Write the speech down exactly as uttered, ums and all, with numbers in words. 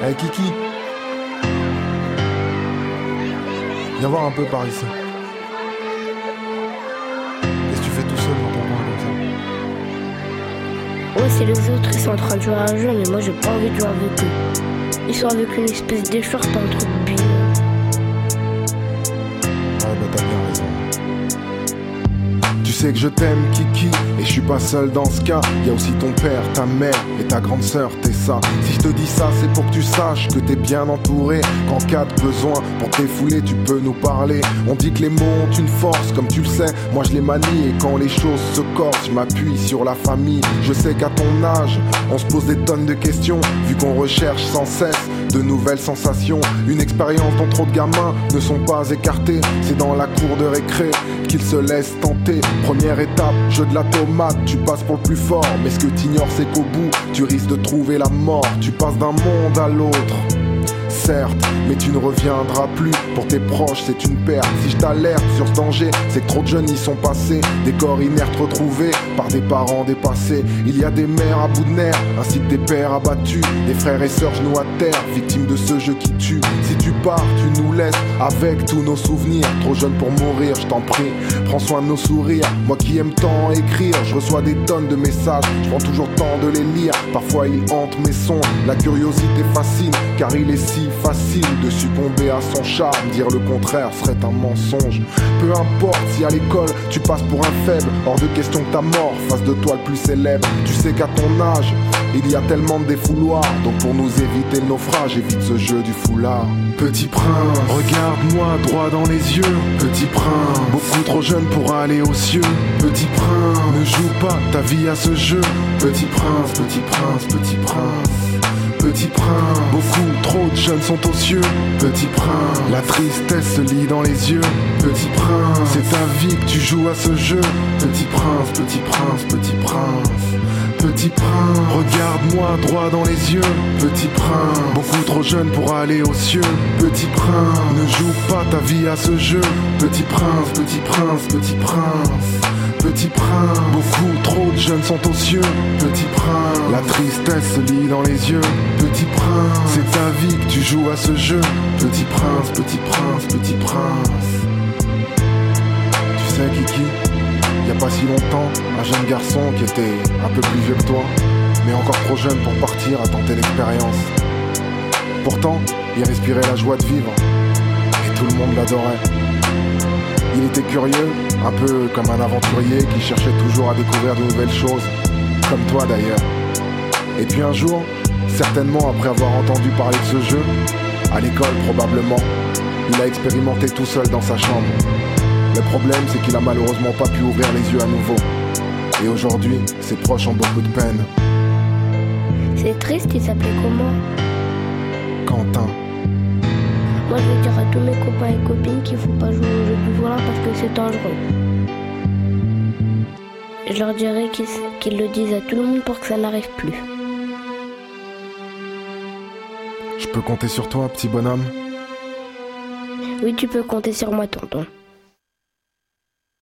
Hey Kiki, viens voir un peu par ici. Qu'est-ce que tu fais tout seul dans ton coin comme ça? Ouais, c'est les autres, ils sont en train de jouer à un jeu, mais moi j'ai pas envie de jouer avec eux. Ils sont avec une espèce d'écharpe, un truc bizarre. Ouais, bah t'as bien raison. Tu sais que je t'aime Kiki, et je suis pas seul dans ce cas. Y a aussi ton père, ta mère et ta grande sœur, t'es ça. Si je te dis ça, c'est pour que tu saches que t'es bien entouré. Qu'en cas de besoin, pour te défouler, tu peux nous parler. On dit que les mots ont une force, comme tu le sais, moi je les manie. Et quand les choses se corsent, je m'appuie sur la famille. Je sais qu'à ton âge, on se pose des tonnes de questions, vu qu'on recherche sans cesse de nouvelles sensations. Une expérience dont trop de gamins ne sont pas écartés. C'est dans la cour de récré qu'ils se laissent tenter. Première étape, jeu de la tomate, tu passes pour le plus fort. Mais ce que t'ignores c'est qu'au bout, tu risques de trouver la mort. Tu passes d'un monde à l'autre, certes, mais tu ne reviendras plus. Pour tes proches c'est une perte. Si je t'alerte sur ce danger, c'est que trop de jeunes y sont passés. Des corps inertes retrouvés par des parents dépassés. Il y a des mères à bout de nerfs, ainsi que des pères abattus. Des frères et sœurs genoux à terre, victimes de ce jeu qui tue. Si tu pars, tu nous laisses avec tous nos souvenirs. Trop jeune pour mourir, je t'en prie, prends soin de nos sourires. Moi qui aime tant écrire, je reçois des tonnes de messages. Je prends toujours le temps de les lire, parfois ils hantent mes sons. La curiosité fascine, car il est si facile de succomber à son charme. Dire le contraire serait un mensonge. Peu importe si à l'école tu passes pour un faible, hors de question que ta mort fasse de toi le plus célèbre. Tu sais qu'à ton âge il y a tellement de défouloirs, donc pour nous éviter le naufrage, évite ce jeu du foulard. Petit prince, regarde-moi droit dans les yeux. Petit prince, beaucoup trop jeune pour aller aux cieux. Petit prince, ne joue pas ta vie à ce jeu. Petit prince, petit prince, petit prince. Petit prince, beaucoup trop de jeunes sont aux cieux. Petit prince, la tristesse se lit dans les yeux. Petit prince, c'est ta vie que tu joues à ce jeu. Petit prince, petit prince, petit prince. Petit prince, regarde-moi droit dans les yeux. Petit prince, beaucoup trop jeune pour aller aux cieux. Petit prince, ne joue pas ta vie à ce jeu. Petit prince, petit prince, petit prince. Petit prince, beaucoup trop de jeunes sont aux cieux. Petit prince, la tristesse se lit dans les yeux. Petit prince, c'est ta vie que tu joues à ce jeu. Petit prince, petit prince, petit prince. Tu sais Kiki, il y a pas si longtemps, un jeune garçon qui était un peu plus vieux que toi, mais encore trop jeune pour partir à tenter l'expérience. Pourtant, il respirait la joie de vivre, et tout le monde l'adorait. Il était curieux, un peu comme un aventurier qui cherchait toujours à découvrir de nouvelles choses, comme toi d'ailleurs. Et puis un jour, certainement après avoir entendu parler de ce jeu, à l'école probablement, il a expérimenté tout seul dans sa chambre. Le problème c'est qu'il a malheureusement pas pu ouvrir les yeux à nouveau. Et aujourd'hui, ses proches ont beaucoup de peine. C'est triste, il s'appelait comment? Quentin. Moi je vais dire à tous mes copains et copines qu'il faut pas jouer au jeu du volant parce que c'est dangereux. Je leur dirai qu'ils, qu'ils le disent à tout le monde pour que ça n'arrive plus. Je peux compter sur toi, petit bonhomme? Oui, tu peux compter sur moi, tonton.